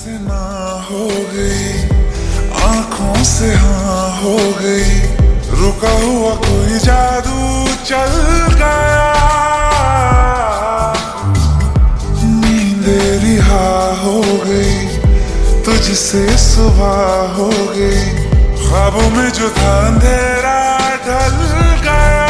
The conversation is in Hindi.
से ना हो गई, आंखों से हाँ हो गई, रुका हुआ कोई जादू चल गया, नींदे रिहा हो गई, तुझसे सुबह हो गई, ख्वाबों में जो था अंधेरा ढल गया।